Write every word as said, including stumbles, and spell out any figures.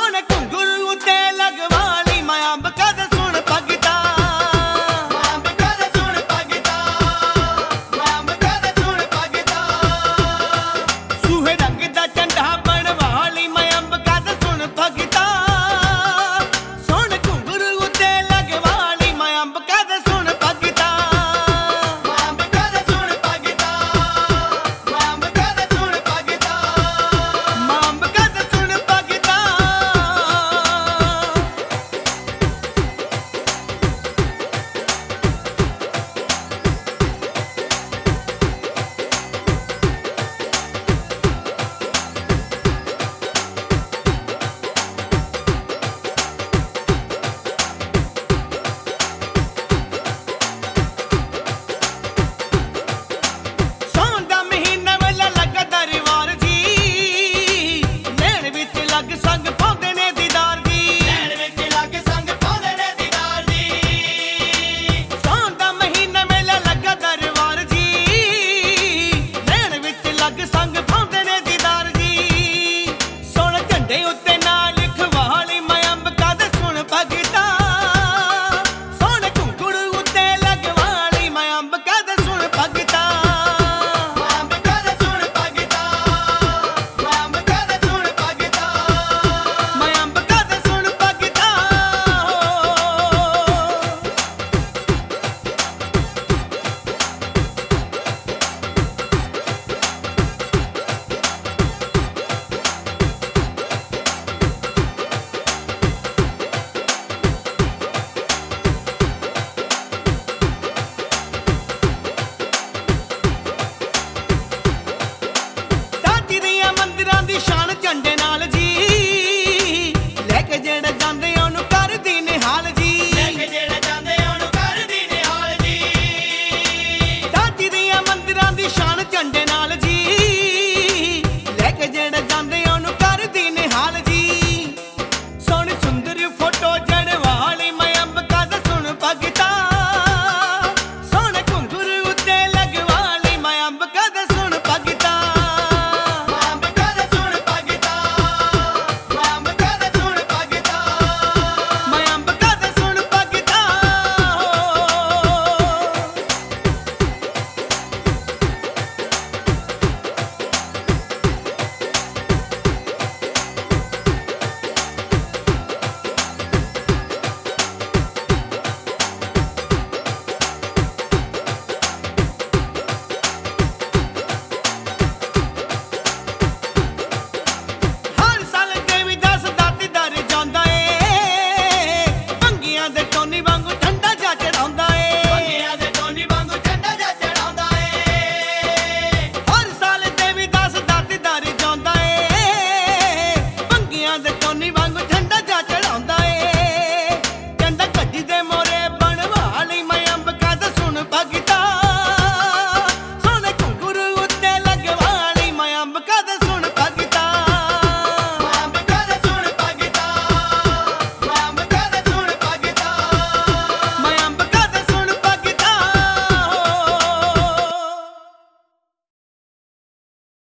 सोने घुंघरू उत्ते लगवा ली मैं अंब कद सुन भगता अंब कद सुन भगता अंब कद सुन भगता सूहे रंग दा झंडा बनवा ली मैं अंब कद सुन भगता सोने घुंघरू उत्ते लगवा ली मैं अंब कद सुन भगता अंब कद सुन भगता अंब कद सुन भगता अंब कद सुन भगता ਸੌਣ ਦਾ ਮਹੀਨਾ ਵੇਲੇ ਲੱਗਦਾ ਰਿਵਾਰ ਜੀ ਨੈਣ ਵਿੱਚ ਲੱਗ ਸੰਗ ਪਾਉਂਦੇ ਨੇ ਦੀਦਾਰ ਜੀ ਨੈਣ ਵਿੱਚ ਲੱਗ ਸੰਗ ਪਾਉਂਦੇ ਨੇ ਦੀਦਾਰ ਜੀ ਸੌਣ ਦਾ ਮਹੀਨਾ ਵੇਲੇ ਲੱਗਦਾ ਰਿਵਾਰ ਜੀ ਨੈਣ ਵਿੱਚ ਲੱਗ ਸੰਗ ਪਾਉਂਦੇ ਨੇ ਦੀਦਾਰ ਜੀ ਸੋਹਣੇ ਝੰਡੇ ਉੱਤੇ